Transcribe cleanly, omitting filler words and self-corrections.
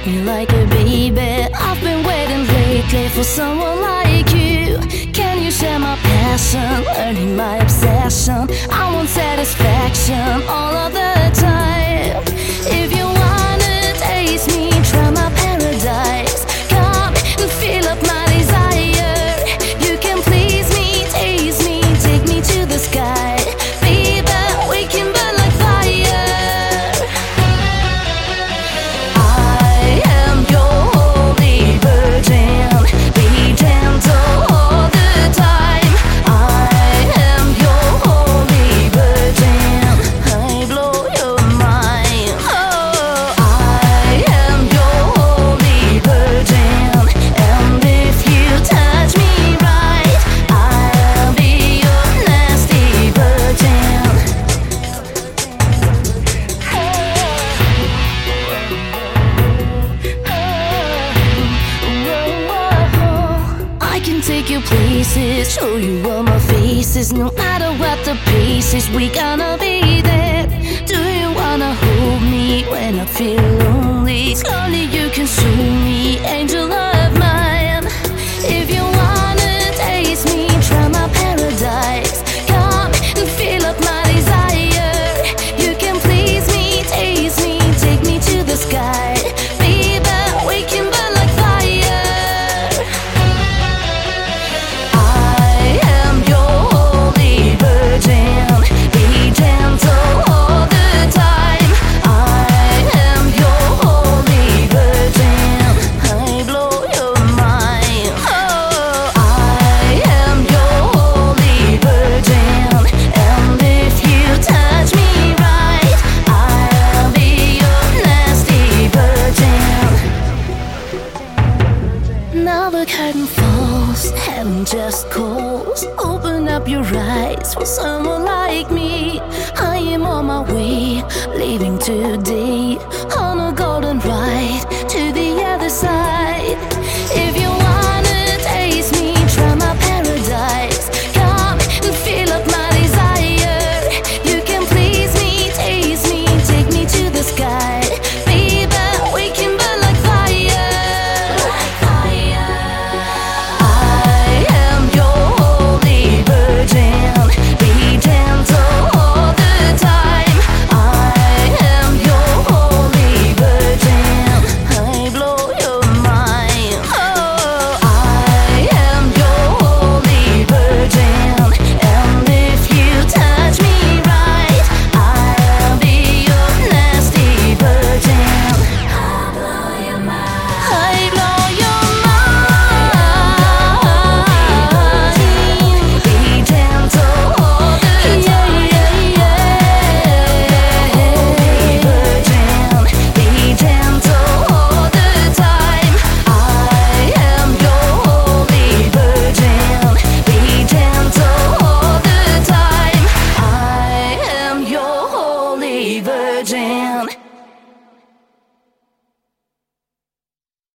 me like a baby. I've been waiting lately for someone like you. Can you share my passion, learning my obsession? I want satisfaction all of the time. If you wanna taste me, try my paradise. Come and fill up my desire. You can please me, taste me, take me to the sky. Baby, we can burn like fire. I am your holy virgin. Be gentle all the time. I am your holy virgin. I blow your mind. Oh, I am your holy virgin. And if you touch me right, I'll be your nasty virgin. I can take you places, show you all my faces. No matter what the pace is, we gonna be there. Do you wanna hold me when I feel lonely? Slowly you consume me, angel of mine. If you wanna taste me, try my paradise. Come and fill up my desire. You can please me, taste me, take me to the sky. Baby, we can burn like fire. I am your holy virgin. Be gentle all the time. I am your holy virgin. I blow your mind. Oh, I am your holy virgin. And if you touch me right, I'll be your nasty virgin. Now the curtain falls, heaven just calls. Open up your eyes for someone like me. I am on my way, leaving today on a golden ride to the other side.